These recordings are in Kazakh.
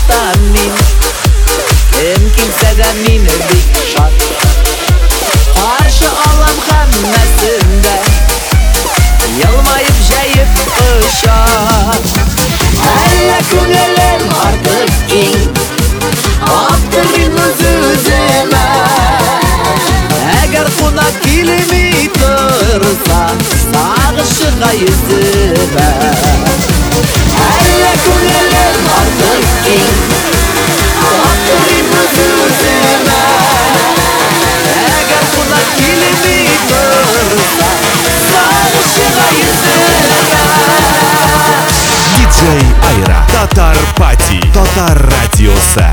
Min kім келсе де мені бик шат Қаршы алам хаммәсінде Елмайып жәйіп ұшар Әлі көңілім артық кең Аптырын өз-өзіме Әгер қонақ келмей тұрса Сағышыға езіме Әлі көңілім артық кең Аптырын өз-өзіме Әгер қонақ келмей тұрса Сағышыға езіме Диджей Айра, Татар Пати, Татар Радиосы.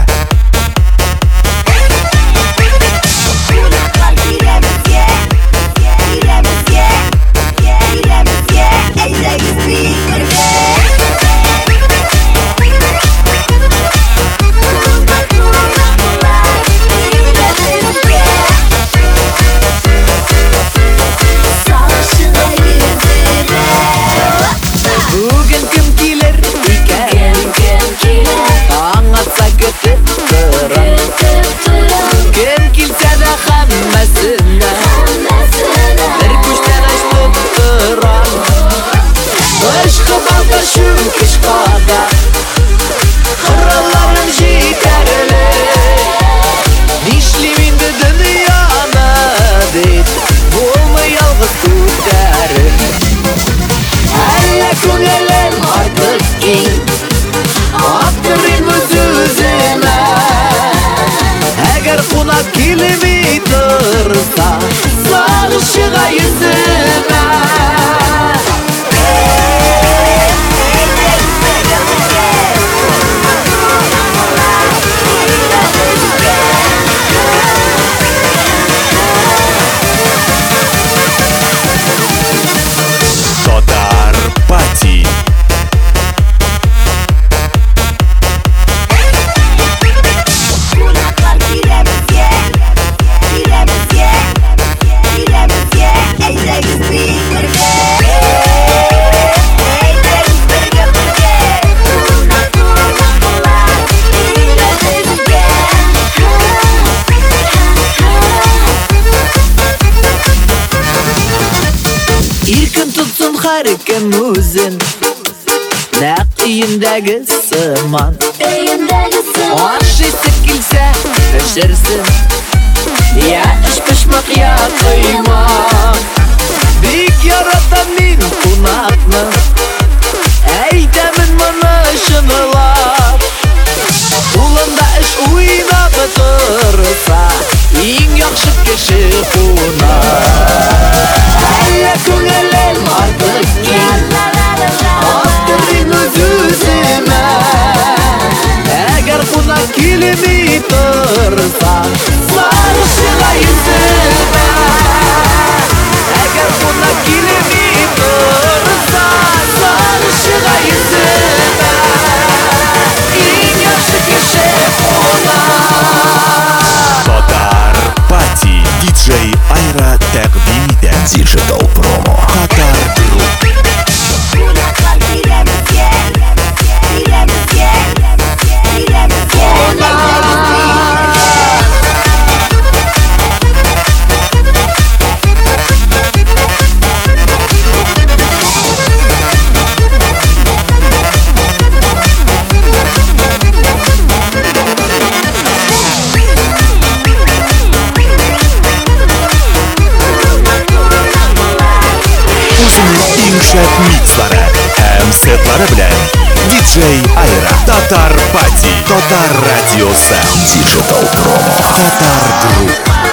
Бүгін кім келер екен Таң атса күтіп тұрам Кім келсе де хаммәсіне Бір көштен аш боп тұрам Ұшқы балға шүм кішқада Қыраларым жетерлі Нишлем енді дүнияны дейт Болмай алғыз көтерім Әлі көңілім артық кең Аптырын өз-өзіме Әгер қонақ келмей тұрса Сағышыға езіме Татар Пати. Иркін тұтсын әркім өзін Нәқ үйіндегі сыман Аш жесі келсе ішірсін Я іш пішмақ, я қоймақ Бек яратам мен қонақны Әйтемін мұны шынылап Қолында іш ойнап тұрса Ең яқшы кеші қонақ Әлі көңілім артық кең Аптырын өз-өзіме Әгер қонақ келмей тұрса Сағышыға езіме Әгер қонақ келмей тұрса Сағышыға езіме Ең яқшы кеші қонақ Татар Пати. Диджей Айра тәқдим итә. Digital Promo. Татар Group. Үзенең иң шәп микслары һәм сетлары белән Диджей Айра, Татар Пати, Татар Радиосы. Digital Promo. Татар Group.